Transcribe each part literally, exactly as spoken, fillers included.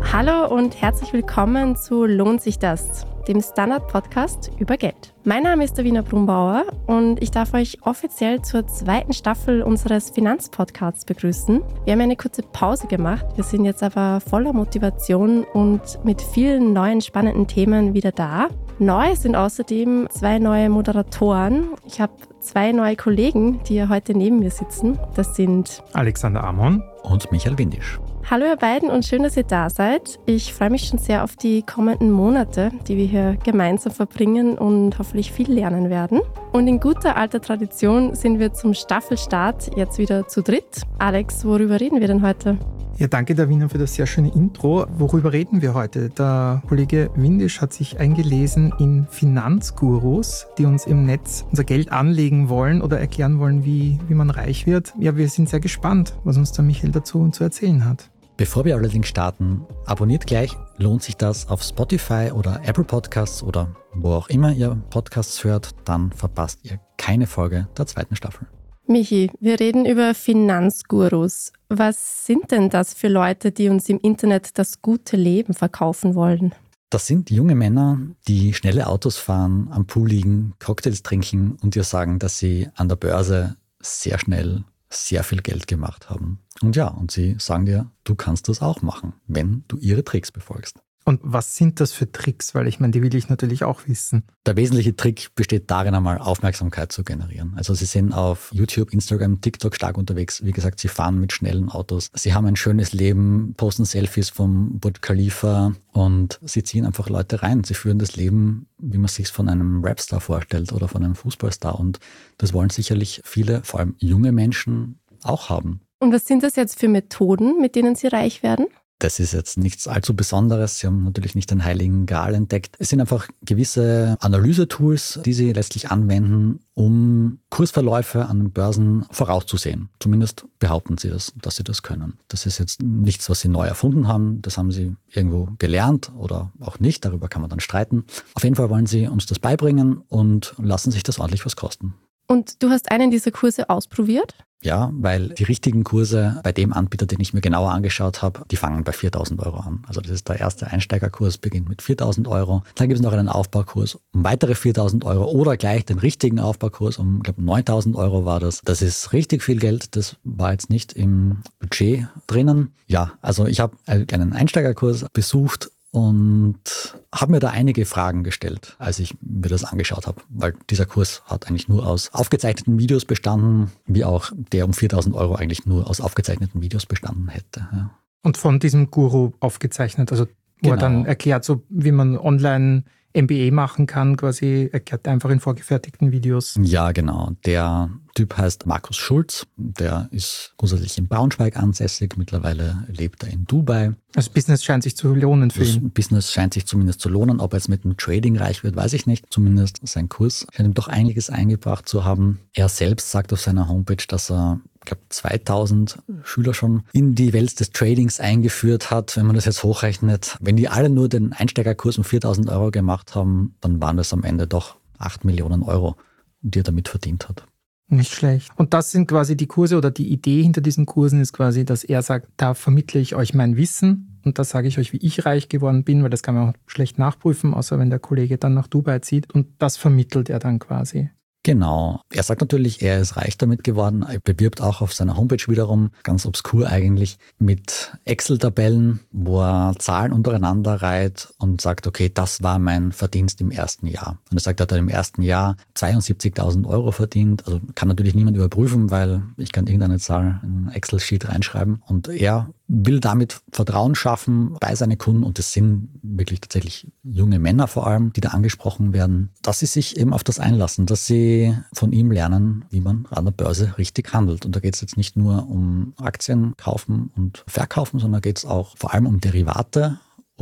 Hallo und herzlich willkommen zu Lohnt sich das?, dem Standard-Podcast über Geld. Mein Name ist Davina Brumbauer und ich darf euch offiziell zur zweiten Staffel unseres Finanzpodcasts begrüßen. Wir haben eine kurze Pause gemacht, wir sind jetzt aber voller Motivation und mit vielen neuen spannenden Themen wieder da. Neu sind außerdem zwei neue Moderatoren. Ich habe zwei neue Kollegen, die hier heute neben mir sitzen. Das sind Alexander Amon und Michael Windisch. Hallo ihr beiden und schön, dass ihr da seid. Ich freue mich schon sehr auf die kommenden Monate, die wir hier gemeinsam verbringen und hoffentlich viel lernen werden. Und in guter alter Tradition sind wir zum Staffelstart jetzt wieder zu dritt. Alex, worüber reden wir denn heute? Ja, danke Davina für das sehr schöne Intro. Worüber reden wir heute? Der Kollege Windisch hat sich eingelesen in Finanzgurus, die uns im Netz unser Geld anlegen wollen oder erklären wollen, wie, wie man reich wird. Ja, wir sind sehr gespannt, was uns der Michael dazu zu erzählen hat. Bevor wir allerdings starten, abonniert gleich, lohnt sich das auf Spotify oder Apple Podcasts oder wo auch immer ihr Podcasts hört, dann verpasst ihr keine Folge der zweiten Staffel. Michi, wir reden über Finanzgurus. Was sind denn das für Leute, die uns im Internet das gute Leben verkaufen wollen? Das sind junge Männer, die schnelle Autos fahren, am Pool liegen, Cocktails trinken und dir sagen, dass sie an der Börse sehr schnell sehr viel Geld gemacht haben. Und ja, und sie sagen dir, du kannst das auch machen, wenn du ihre Tricks befolgst. Und was sind das für Tricks? Weil ich meine, die will ich natürlich auch wissen. Der wesentliche Trick besteht darin, einmal Aufmerksamkeit zu generieren. Also sie sind auf YouTube, Instagram, TikTok stark unterwegs. Wie gesagt, sie fahren mit schnellen Autos. Sie haben ein schönes Leben, posten Selfies vom Burj Khalifa und sie ziehen einfach Leute rein. Sie führen das Leben, wie man es sich von einem Rapstar vorstellt oder von einem Fußballstar. Und das wollen sicherlich viele, vor allem junge Menschen, auch haben. Und was sind das jetzt für Methoden, mit denen sie reich werden? Das ist jetzt nichts allzu Besonderes. Sie haben natürlich nicht den heiligen Gral entdeckt. Es sind einfach gewisse Analysetools, die sie letztlich anwenden, um Kursverläufe an den Börsen vorauszusehen. Zumindest behaupten sie das, dass sie das können. Das ist jetzt nichts, was sie neu erfunden haben. Das haben sie irgendwo gelernt oder auch nicht. Darüber kann man dann streiten. Auf jeden Fall wollen sie uns das beibringen und lassen sich das ordentlich was kosten. Und du hast einen dieser Kurse ausprobiert? Ja, weil die richtigen Kurse bei dem Anbieter, den ich mir genauer angeschaut habe, die fangen bei viertausend Euro an. Also das ist der erste Einsteigerkurs, beginnt mit viertausend Euro. Dann gibt es noch einen Aufbaukurs um weitere viertausend Euro oder gleich den richtigen Aufbaukurs um, ich glaube, neuntausend Euro war das. Das ist richtig viel Geld, das war jetzt nicht im Budget drinnen. Ja, also ich habe einen Einsteigerkurs besucht und habe mir da einige Fragen gestellt, als ich mir das angeschaut habe, weil dieser Kurs hat eigentlich nur aus aufgezeichneten Videos bestanden, wie auch der um viertausend Euro eigentlich nur aus aufgezeichneten Videos bestanden hätte. Ja. Und von diesem Guru aufgezeichnet, also wo Genau. er dann erklärt, so wie man online M B A machen kann, quasi erklärt einfach in vorgefertigten Videos. Ja, genau. Der Typ heißt Markus Schulz. Der ist grundsätzlich in Braunschweig ansässig. Mittlerweile lebt er in Dubai. Das Business scheint sich zu lohnen für das ihn. Business scheint sich zumindest zu lohnen. Ob er jetzt mit dem Trading reich wird, weiß ich nicht. Zumindest sein Kurs scheint ihm doch einiges eingebracht zu haben. Er selbst sagt auf seiner Homepage, dass er ich glaube, zweitausend Schüler schon in die Welt des Tradings eingeführt hat. Wenn man das jetzt hochrechnet, wenn die alle nur den Einsteigerkurs um viertausend Euro gemacht haben, dann waren das am Ende doch acht Millionen Euro, die er damit verdient hat. Nicht schlecht. Und das sind quasi die Kurse oder die Idee hinter diesen Kursen ist quasi, dass er sagt, da vermittle ich euch mein Wissen und da sage ich euch, wie ich reich geworden bin, weil das kann man auch schlecht nachprüfen, außer wenn der Kollege dann nach Dubai zieht und das vermittelt er dann quasi. Genau. Er sagt natürlich, er ist reich damit geworden. Er bewirbt auch auf seiner Homepage wiederum, ganz obskur eigentlich, mit Excel-Tabellen, wo er Zahlen untereinander reiht und sagt, okay, das war mein Verdienst im ersten Jahr. Und er sagt, er hat im ersten Jahr zweiundsiebzigtausend Euro verdient. Also kann natürlich niemand überprüfen, weil ich kann irgendeine Zahl in ein Excel-Sheet reinschreiben. Und er will damit Vertrauen schaffen bei seinen Kunden und es sind wirklich tatsächlich junge Männer vor allem, die da angesprochen werden, dass sie sich eben auf das einlassen, dass sie von ihm lernen, wie man an der Börse richtig handelt. Und da geht es jetzt nicht nur um Aktien kaufen und verkaufen, sondern geht es auch vor allem um Derivate,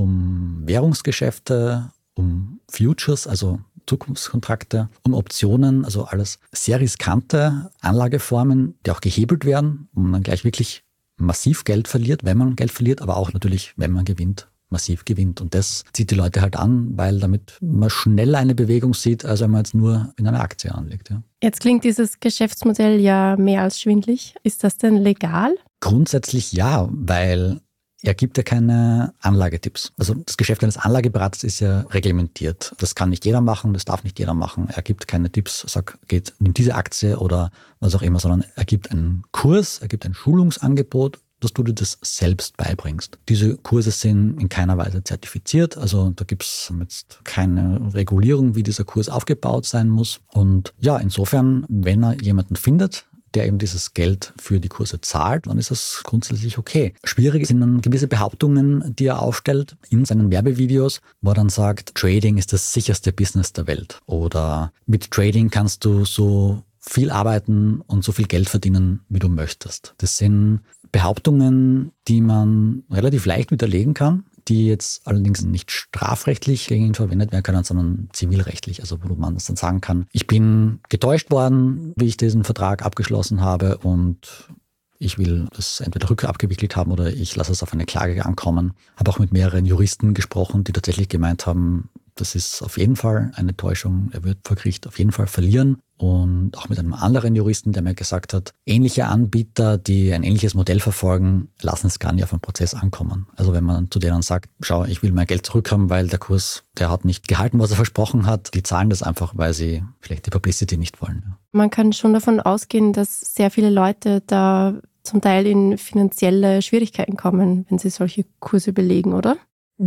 um Währungsgeschäfte, um Futures, also Zukunftskontrakte, um Optionen, also alles sehr riskante Anlageformen, die auch gehebelt werden, wo man dann gleich wirklich massiv Geld verliert, wenn man Geld verliert, aber auch natürlich, wenn man gewinnt, massiv gewinnt. Und das zieht die Leute halt an, weil damit man schneller eine Bewegung sieht, als wenn man jetzt nur in eine Aktie anlegt. Ja. Jetzt klingt dieses Geschäftsmodell ja mehr als schwindlig. Ist das denn legal? Grundsätzlich ja, weil er gibt ja keine Anlagetipps. Also das Geschäft eines Anlageberaters ist ja reglementiert. Das kann nicht jeder machen, das darf nicht jeder machen. Er gibt keine Tipps, sagt, geht, nimm diese Aktie oder was auch immer, sondern er gibt einen Kurs, er gibt ein Schulungsangebot, dass du dir das selbst beibringst. Diese Kurse sind in keiner Weise zertifiziert, also da gibt es jetzt keine Regulierung, wie dieser Kurs aufgebaut sein muss. Und ja, insofern, wenn er jemanden findet, der eben dieses Geld für die Kurse zahlt, dann ist das grundsätzlich okay. Schwierig sind dann gewisse Behauptungen, die er aufstellt in seinen Werbevideos, wo er dann sagt, Trading ist das sicherste Business der Welt. Oder mit Trading kannst du so viel arbeiten und so viel Geld verdienen, wie du möchtest. Das sind Behauptungen, die man relativ leicht widerlegen kann, die jetzt allerdings nicht strafrechtlich gegen ihn verwendet werden können, sondern zivilrechtlich. Also wo man dann sagen kann, ich bin getäuscht worden, wie ich diesen Vertrag abgeschlossen habe und ich will das entweder rückabgewickelt haben oder ich lasse es auf eine Klage ankommen. Habe auch mit mehreren Juristen gesprochen, die tatsächlich gemeint haben, das ist auf jeden Fall eine Täuschung. Er wird vor Gericht auf jeden Fall verlieren. Und auch mit einem anderen Juristen, der mir gesagt hat, ähnliche Anbieter, die ein ähnliches Modell verfolgen, lassen es gar nicht auf den Prozess ankommen. Also wenn man zu denen sagt, schau, ich will mein Geld zurückhaben, weil der Kurs, der hat nicht gehalten, was er versprochen hat, die zahlen das einfach, weil sie vielleicht die Publicity nicht wollen. Man kann schon davon ausgehen, dass sehr viele Leute da zum Teil in finanzielle Schwierigkeiten kommen, wenn sie solche Kurse belegen, oder?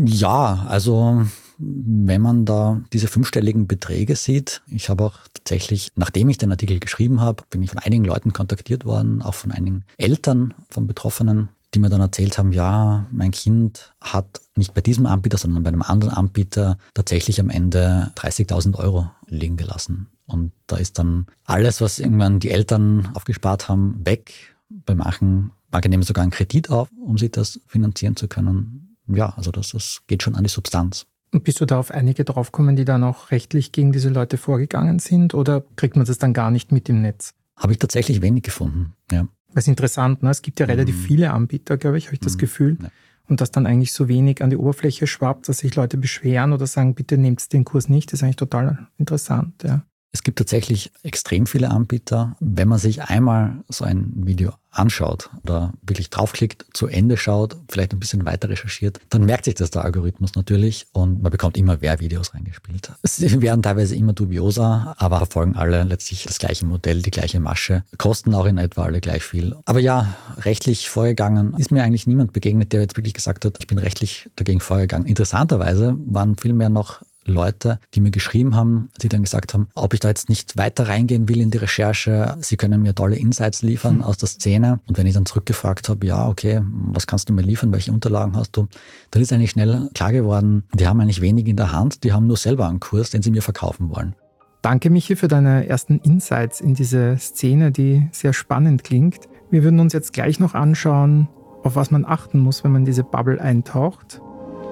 Ja, also wenn man da diese fünfstelligen Beträge sieht, ich habe auch tatsächlich, nachdem ich den Artikel geschrieben habe, bin ich von einigen Leuten kontaktiert worden, auch von einigen Eltern von Betroffenen, die mir dann erzählt haben, ja, mein Kind hat nicht bei diesem Anbieter, sondern bei einem anderen Anbieter tatsächlich am Ende dreißigtausend Euro liegen gelassen. Und da ist dann alles, was irgendwann die Eltern aufgespart haben, weg. Bei manchen, manche nehmen sogar einen Kredit auf, um sich das finanzieren zu können. Ja, also das, das geht schon an die Substanz. Und bist du da auf einige draufgekommen, die dann auch rechtlich gegen diese Leute vorgegangen sind, oder kriegt man das dann gar nicht mit im Netz? Habe ich tatsächlich wenig gefunden, ja. Das ist interessant, ne? Es gibt ja relativ mhm. viele Anbieter, glaube ich, habe ich das mhm. Gefühl. Ja. Und dass dann eigentlich so wenig an die Oberfläche schwappt, dass sich Leute beschweren oder sagen, bitte nehmt den Kurs nicht, das ist eigentlich total interessant, ja. Es gibt tatsächlich extrem viele Anbieter. Wenn man sich einmal so ein Video anschaut oder wirklich draufklickt, zu Ende schaut, vielleicht ein bisschen weiter recherchiert, dann merkt sich das der Algorithmus natürlich und man bekommt immer mehr Videos reingespielt. Sie werden teilweise immer dubioser, aber verfolgen alle letztlich das gleiche Modell, die gleiche Masche, kosten auch in etwa alle gleich viel. Aber ja, rechtlich vorgegangen ist mir eigentlich niemand begegnet, der jetzt wirklich gesagt hat, ich bin rechtlich dagegen vorgegangen. Interessanterweise waren vielmehr noch Leute, die mir geschrieben haben, die dann gesagt haben, ob ich da jetzt nicht weiter reingehen will in die Recherche. Sie können mir tolle Insights liefern mhm. aus der Szene. Und wenn ich dann zurückgefragt habe, ja, okay, was kannst du mir liefern, welche Unterlagen hast du, dann ist eigentlich schnell klar geworden, die haben eigentlich wenig in der Hand, die haben nur selber einen Kurs, den sie mir verkaufen wollen. Danke, Michi, für deine ersten Insights in diese Szene, die sehr spannend klingt. Wir würden uns jetzt gleich noch anschauen, auf was man achten muss, wenn man in diese Bubble eintaucht.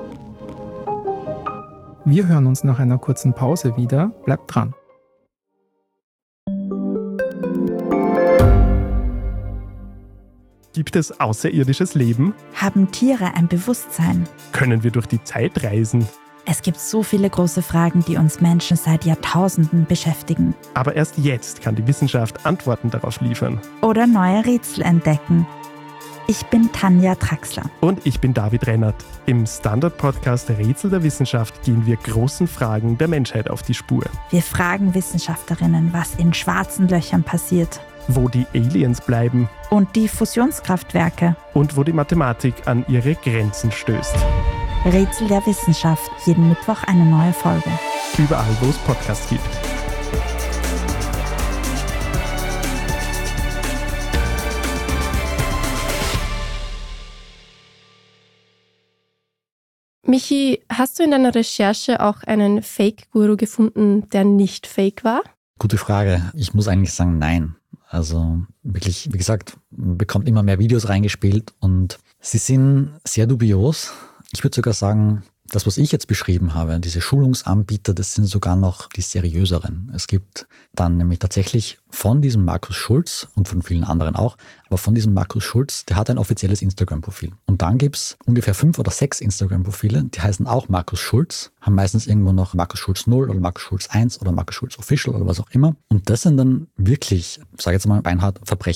Wir hören uns nach einer kurzen Pause wieder. Bleibt dran. Gibt es außerirdisches Leben? Haben Tiere ein Bewusstsein? Können wir durch die Zeit reisen? Es gibt so viele große Fragen, die uns Menschen seit Jahrtausenden beschäftigen. Aber erst jetzt kann die Wissenschaft Antworten darauf liefern. Oder neue Rätsel entdecken. Ich bin Tanja Traxler. Und ich bin David Rennert. Im Standard-Podcast Rätsel der Wissenschaft gehen wir großen Fragen der Menschheit auf die Spur. Wir fragen Wissenschaftlerinnen, was in schwarzen Löchern passiert. Wo die Aliens bleiben. Und die Fusionskraftwerke. Und wo die Mathematik an ihre Grenzen stößt. Rätsel der Wissenschaft. Jeden Mittwoch eine neue Folge. Überall, wo es Podcasts gibt. Michi, hast du in deiner Recherche auch einen Fake-Guru gefunden, der nicht fake war? Gute Frage. Ich muss eigentlich sagen, nein. Also wirklich, wie gesagt, man bekommt immer mehr Videos reingespielt und sie sind sehr dubios. Ich würde sogar sagen, das, was ich jetzt beschrieben habe, diese Schulungsanbieter, das sind sogar noch die seriöseren. Es gibt dann nämlich tatsächlich von diesem Markus Schulz und von vielen anderen auch, aber von diesem Markus Schulz, der hat ein offizielles Instagram-Profil. Und dann gibt's ungefähr fünf oder sechs Instagram-Profile, die heißen auch Markus Schulz, haben meistens irgendwo noch Markus Schulz null oder Markus Schulz eins oder Markus Schulz Official oder was auch immer. Und das sind dann wirklich, sage ich jetzt mal beinhart, Verbrecher.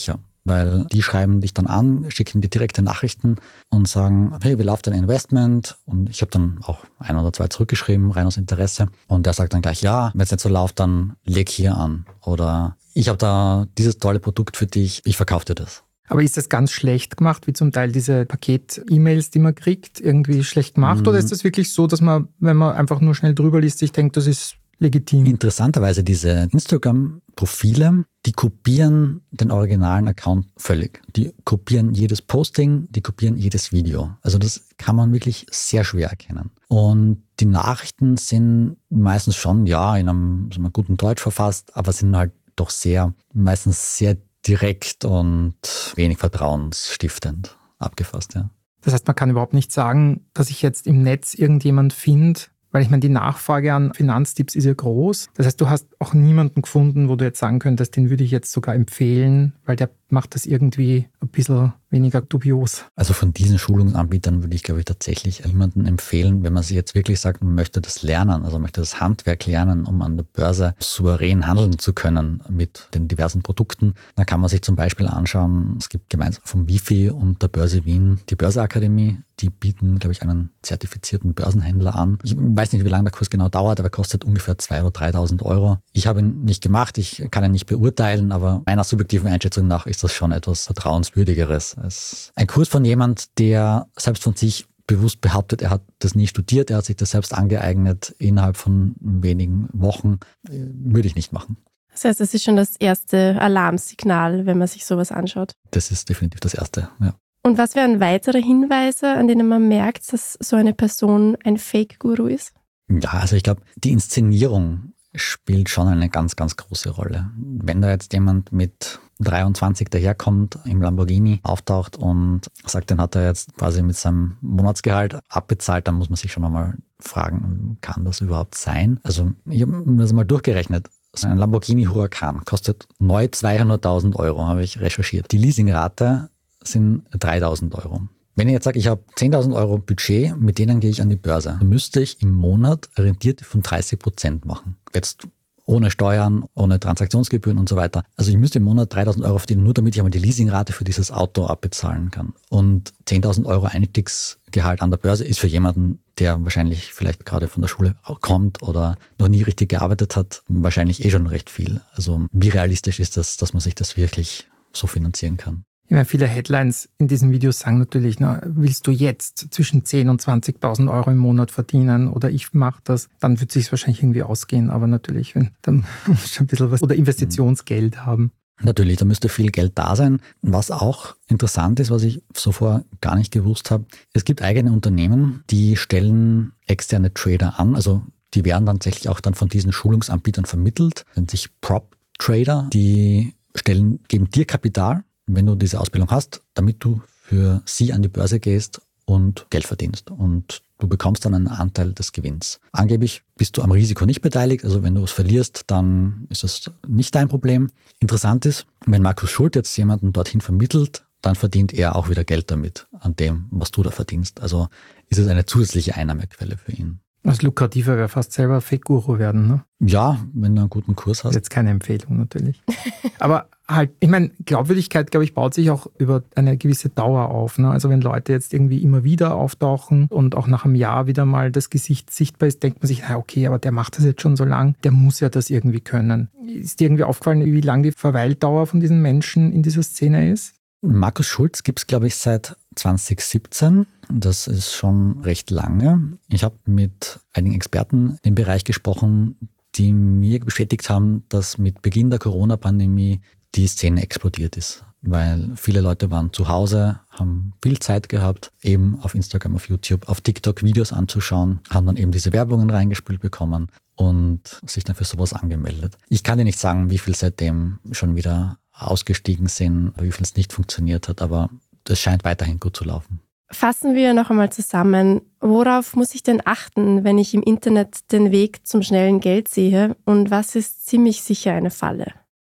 weil die schreiben dich dann an, schicken dir direkte Nachrichten und sagen, hey, wie läuft dein Investment? Und ich habe dann auch ein oder zwei zurückgeschrieben, rein aus Interesse. Und der sagt dann gleich, ja, wenn es nicht so läuft, dann leg hier an. Oder ich habe da dieses tolle Produkt für dich, ich verkaufe dir das. Aber ist das ganz schlecht gemacht, wie zum Teil diese Paket-E-Mails, die man kriegt, irgendwie schlecht gemacht? Mm. Oder ist das wirklich so, dass man, wenn man einfach nur schnell drüber liest, sich denkt, das ist legitim? Interessanterweise diese Instagram-Profile, die kopieren den originalen Account völlig. Die kopieren jedes Posting, die kopieren jedes Video. Also das kann man wirklich sehr schwer erkennen. Und die Nachrichten sind meistens schon, ja, in einem, in einem guten Deutsch verfasst, aber sind halt doch sehr, meistens sehr direkt und wenig vertrauensstiftend abgefasst, ja. Das heißt, man kann überhaupt nicht sagen, dass ich jetzt im Netz irgendjemand finde, weil ich meine, die Nachfrage an Finanztipps ist ja groß. Das heißt, du hast auch niemanden gefunden, wo du jetzt sagen könntest, den würde ich jetzt sogar empfehlen, weil der macht das irgendwie ein bisschen weniger dubios. Also von diesen Schulungsanbietern würde ich, glaube ich, tatsächlich jemanden empfehlen, wenn man sich jetzt wirklich sagt, man möchte das lernen, also möchte das Handwerk lernen, um an der Börse souverän handeln zu können mit den diversen Produkten. Dann kann man sich zum Beispiel anschauen, es gibt gemeinsam vom Wifi und der Börse Wien die Börseakademie. Die bieten, glaube ich, einen zertifizierten Börsenhändler an. Ich weiß nicht, wie lange der Kurs genau dauert, aber er kostet ungefähr zweitausend oder dreitausend Euro. Ich habe ihn nicht gemacht, ich kann ihn nicht beurteilen, aber meiner subjektiven Einschätzung nach ist das schon etwas Vertrauenswürdigeres als ein Kurs von jemand, der selbst von sich bewusst behauptet, er hat das nie studiert, er hat sich das selbst angeeignet innerhalb von wenigen Wochen. Würde ich nicht machen. Das heißt, das ist schon das erste Alarmsignal, wenn man sich sowas anschaut. Das ist definitiv das erste, ja. Und was wären weitere Hinweise, an denen man merkt, dass so eine Person ein Fake-Guru ist? Ja, also ich glaube, die Inszenierung spielt schon eine ganz, ganz große Rolle. Wenn da jetzt jemand mit dreiundzwanzig daherkommt, im Lamborghini auftaucht und sagt, den hat er jetzt quasi mit seinem Monatsgehalt abbezahlt, dann muss man sich schon einmal fragen, kann das überhaupt sein? Also ich habe mir das mal durchgerechnet. Ein Lamborghini Huracan kostet neu zweihunderttausend Euro, habe ich recherchiert. Die Leasingrate sind dreitausend Euro. Wenn ich jetzt sage, ich habe zehntausend Euro Budget, mit denen gehe ich an die Börse, dann müsste ich im Monat Rendite von dreißig Prozent machen. Jetzt ohne Steuern, ohne Transaktionsgebühren und so weiter. Also ich müsste im Monat dreitausend Euro verdienen, nur damit ich einmal die Leasingrate für dieses Auto abbezahlen kann. Und zehntausend Euro Einstiegsgehalt an der Börse ist für jemanden, der wahrscheinlich vielleicht gerade von der Schule kommt oder noch nie richtig gearbeitet hat, wahrscheinlich eh schon recht viel. Also wie realistisch ist das, dass man sich das wirklich so finanzieren kann? Ich meine, viele Headlines in diesen Videos sagen natürlich, na, willst du jetzt zwischen zehntausend und zwanzigtausend Euro im Monat verdienen oder ich mache das, dann wird es sich wahrscheinlich irgendwie ausgehen. Aber natürlich, wenn, dann muss schon ein bisschen was oder Investitionsgeld haben. Natürlich, da müsste viel Geld da sein. Was auch interessant ist, was ich zuvor gar nicht gewusst habe, es gibt eigene Unternehmen, die stellen externe Trader an. Also die werden dann tatsächlich auch dann von diesen Schulungsanbietern vermittelt, nennt sich Prop Trader. Die stellen, geben dir Kapital, wenn du diese Ausbildung hast, damit du für sie an die Börse gehst und Geld verdienst. Und du bekommst dann einen Anteil des Gewinns. Angeblich bist du am Risiko nicht beteiligt. Also wenn du es verlierst, dann ist es nicht dein Problem. Interessant ist, wenn Markus Schult jetzt jemanden dorthin vermittelt, dann verdient er auch wieder Geld damit, an dem, was du da verdienst. Also ist es eine zusätzliche Einnahmequelle für ihn. Das lukrativer wäre fast selber Fake-Guru werden, ne? Ja, wenn du einen guten Kurs hast. Jetzt keine Empfehlung natürlich. Aber halt, ich meine, Glaubwürdigkeit, glaube ich, baut sich auch über eine gewisse Dauer auf. Ne? Also wenn Leute jetzt irgendwie immer wieder auftauchen und auch nach einem Jahr wieder mal das Gesicht sichtbar ist, denkt man sich, na okay, aber der macht das jetzt schon so lang, der muss ja das irgendwie können. Ist dir irgendwie aufgefallen, wie lang die Verweildauer von diesen Menschen in dieser Szene ist? Markus Schulz gibt es, glaube ich, seit zwanzig siebzehn. Das ist schon recht lange. Ich habe mit einigen Experten im Bereich gesprochen, die mir bestätigt haben, dass mit Beginn der Corona-Pandemie die Szene explodiert ist. Weil viele Leute waren zu Hause, haben viel Zeit gehabt, eben auf Instagram, auf YouTube, auf TikTok Videos anzuschauen, haben dann eben diese Werbungen reingespült bekommen und sich dann für sowas angemeldet. Ich kann dir nicht sagen, wie viel seitdem schon wieder ausgestiegen sind, wie viel es nicht funktioniert hat, aber das scheint weiterhin gut zu laufen. Fassen wir noch einmal zusammen. Worauf muss ich denn achten, wenn ich im Internet den Weg zum schnellen Geld sehe und was ist ziemlich sicher eine Falle?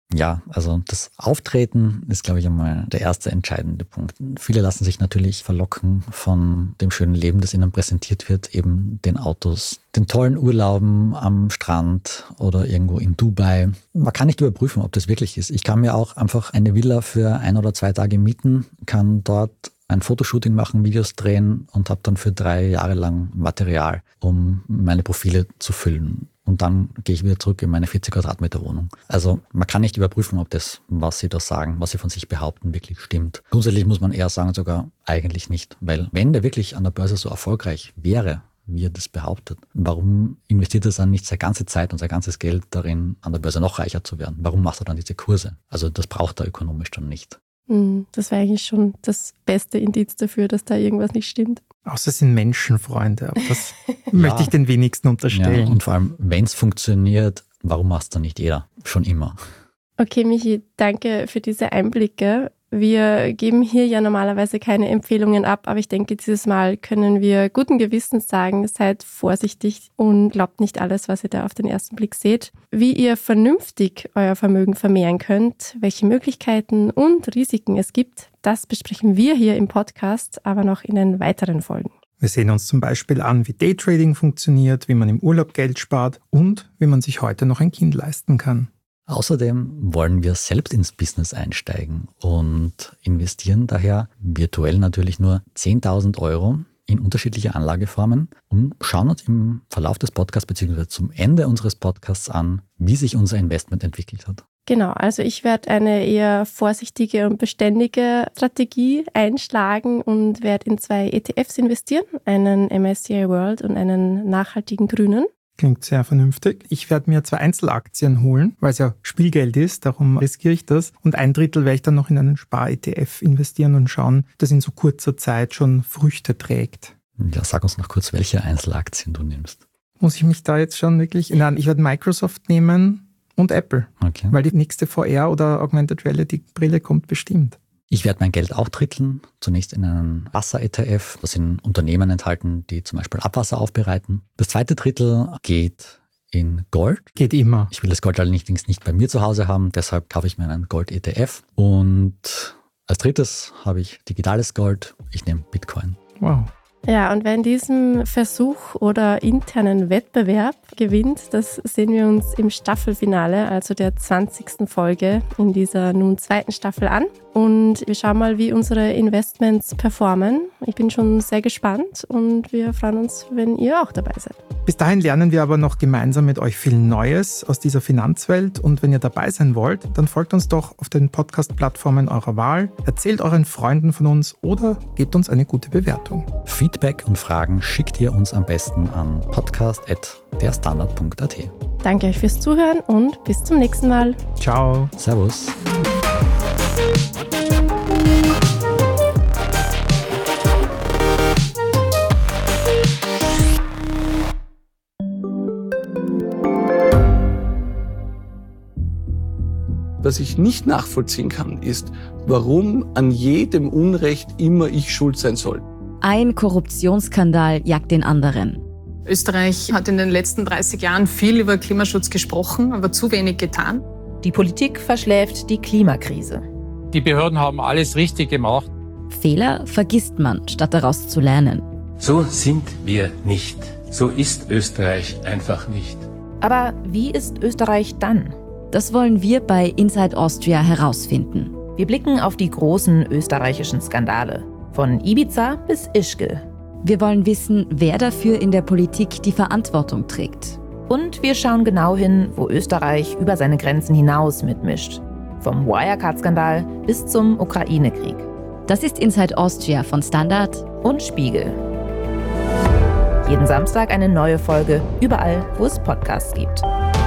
Ja, also das Auftreten ist, glaube ich, einmal der erste entscheidende Punkt. Viele lassen sich natürlich verlocken von dem schönen Leben, das ihnen präsentiert wird, eben den Autos, den tollen Urlauben am Strand oder irgendwo in Dubai. Man kann nicht überprüfen, ob das wirklich ist. Ich kann mir auch einfach eine Villa für ein oder zwei Tage mieten, kann dort ein Fotoshooting machen, Videos drehen und habe dann für drei Jahre lang Material, um meine Profile zu füllen. Und dann gehe ich wieder zurück in meine vierzig Quadratmeter Wohnung. Also man kann nicht überprüfen, ob das, was sie da sagen, was sie von sich behaupten, wirklich stimmt. Grundsätzlich muss man eher sagen, sogar eigentlich nicht. Weil wenn der wirklich an der Börse so erfolgreich wäre, wie er das behauptet, warum investiert er dann nicht seine ganze Zeit und sein ganzes Geld darin, an der Börse noch reicher zu werden? Warum macht er dann diese Kurse? Also das braucht er ökonomisch dann nicht. Das wäre eigentlich schon das beste Indiz dafür, dass da irgendwas nicht stimmt. Außer es sind Menschenfreunde, aber das möchte ich den wenigsten unterstellen. Ja, und vor allem, wenn es funktioniert, warum macht es dann nicht jeder? Schon immer. Okay, Michi, danke für diese Einblicke. Wir geben hier ja normalerweise keine Empfehlungen ab, aber ich denke, dieses Mal können wir guten Gewissens sagen, seid vorsichtig und glaubt nicht alles, was ihr da auf den ersten Blick seht. Wie ihr vernünftig euer Vermögen vermehren könnt, welche Möglichkeiten und Risiken es gibt, das besprechen wir hier im Podcast, aber noch in den weiteren Folgen. Wir sehen uns zum Beispiel an, wie Daytrading funktioniert, wie man im Urlaub Geld spart und wie man sich heute noch ein Kind leisten kann. Außerdem wollen wir selbst ins Business einsteigen und investieren daher virtuell natürlich nur zehntausend Euro in unterschiedliche Anlageformen und schauen uns im Verlauf des Podcasts bzw. zum Ende unseres Podcasts an, wie sich unser Investment entwickelt hat. Genau, also ich werde eine eher vorsichtige und beständige Strategie einschlagen und werde in zwei E T Fs investieren, einen M S C I World und einen nachhaltigen grünen. Klingt sehr vernünftig. Ich werde mir zwei Einzelaktien holen, weil es ja Spielgeld ist, darum riskiere ich das. Und ein Drittel werde ich dann noch in einen Spar-E T F investieren und schauen, dass in so kurzer Zeit schon Früchte trägt. Ja, sag uns noch kurz, welche Einzelaktien du nimmst. Muss ich mich da jetzt schon wirklich... Nein, ich werde Microsoft nehmen und Apple, okay. Weil die nächste V R oder Augmented Reality Brille kommt bestimmt. Ich werde mein Geld auch dritteln, zunächst in einen Wasser-E T F. Da sind Unternehmen enthalten, die zum Beispiel Abwasser aufbereiten. Das zweite Drittel geht in Gold. Geht immer. Ich will das Gold allerdings nicht bei mir zu Hause haben, deshalb kaufe ich mir einen Gold-E T F. Und als drittes habe ich digitales Gold. Ich nehme Bitcoin. Wow. Ja, und wer in diesem Versuch oder internen Wettbewerb gewinnt, das sehen wir uns im Staffelfinale, also der zwanzigsten Folge in dieser nun zweiten Staffel an. Und wir schauen mal, wie unsere Investments performen. Ich bin schon sehr gespannt und wir freuen uns, wenn ihr auch dabei seid. Bis dahin lernen wir aber noch gemeinsam mit euch viel Neues aus dieser Finanzwelt. Und wenn ihr dabei sein wollt, dann folgt uns doch auf den Podcast-Plattformen eurer Wahl, erzählt euren Freunden von uns oder gebt uns eine gute Bewertung. Feedback und Fragen schickt ihr uns am besten an podcast at derstandard punkt a t. Danke euch fürs Zuhören und bis zum nächsten Mal. Ciao. Servus. Was ich nicht nachvollziehen kann, ist, warum an jedem Unrecht immer ich schuld sein soll. Ein Korruptionsskandal jagt den anderen. Österreich hat in den letzten dreißig Jahren viel über Klimaschutz gesprochen, aber zu wenig getan. Die Politik verschläft die Klimakrise. Die Behörden haben alles richtig gemacht. Fehler vergisst man, statt daraus zu lernen. So sind wir nicht. So ist Österreich einfach nicht. Aber wie ist Österreich dann? Das wollen wir bei Inside Austria herausfinden. Wir blicken auf die großen österreichischen Skandale. Von Ibiza bis Ischgl. Wir wollen wissen, wer dafür in der Politik die Verantwortung trägt. Und wir schauen genau hin, wo Österreich über seine Grenzen hinaus mitmischt. Vom Wirecard-Skandal bis zum Ukraine-Krieg. Das ist Inside Austria von Standard und Spiegel. Jeden Samstag eine neue Folge, überall, wo es Podcasts gibt.